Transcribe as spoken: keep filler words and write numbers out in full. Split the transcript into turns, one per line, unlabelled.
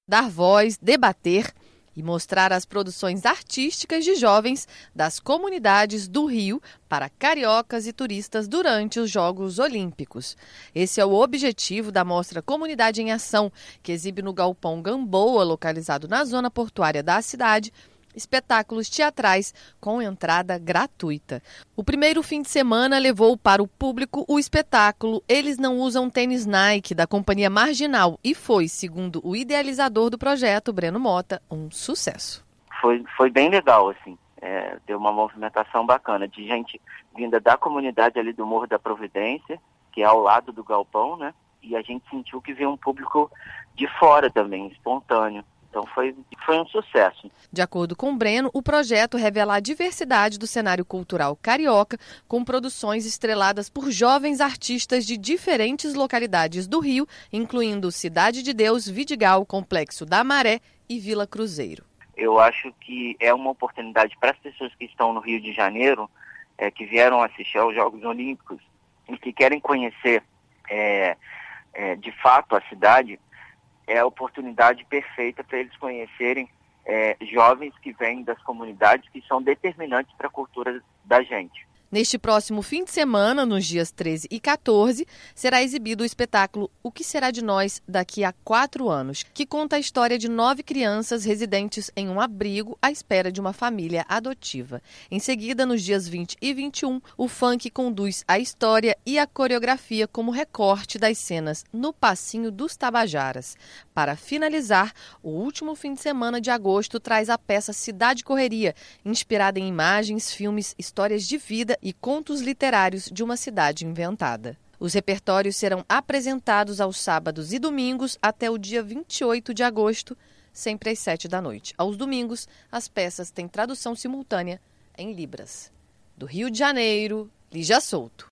dar voz, debater e mostrar as produções artísticas de jovens das comunidades do Rio para cariocas e turistas durante os Jogos Olímpicos. Esse é o objetivo da mostra Comunidade em Ação, que exibe no Galpão Gamboa, localizado na zona portuária da cidade, espetáculos teatrais com entrada gratuita. O primeiro fim de semana levou para o público o espetáculo Eles Não Usam Tênis Nike, da Companhia Marginal, e foi, segundo o idealizador do projeto, Breno Mota, um sucesso.
Foi, foi bem legal, assim, é, deu uma movimentação bacana de gente vinda da comunidade ali do Morro da Providência, que é ao lado do galpão, né? E a gente sentiu que veio um público de fora também, espontâneo. Então foi, foi um sucesso.
De acordo com Breno, o projeto revela a diversidade do cenário cultural carioca, com produções estreladas por jovens artistas de diferentes localidades do Rio, incluindo Cidade de Deus, Vidigal, Complexo da Maré e Vila Cruzeiro.
Eu acho que é uma oportunidade para as pessoas que estão no Rio de Janeiro, é, que vieram assistir aos Jogos Olímpicos e que querem conhecer é, é, de fato a cidade. É a oportunidade perfeita para eles conhecerem é, jovens que vêm das comunidades que são determinantes para a cultura da gente.
Neste próximo fim de semana, nos dias treze e quatorze, será exibido o espetáculo O Que Será de Nós Daqui a Quatro Anos, que conta a história de nove crianças residentes em um abrigo à espera de uma família adotiva. Em seguida, nos dias vinte e vinte e um, o funk conduz a história e a coreografia como recorte das cenas no Passinho dos Tabajaras. Para finalizar, o último fim de semana de agosto traz a peça Cidade Correria, inspirada em imagens, filmes, histórias de vida e contos literários de uma cidade inventada. Os repertórios serão apresentados aos sábados e domingos até o dia vinte e oito de agosto, sempre às sete da noite. Aos domingos, as peças têm tradução simultânea em Libras. Do Rio de Janeiro, Lígia Souto.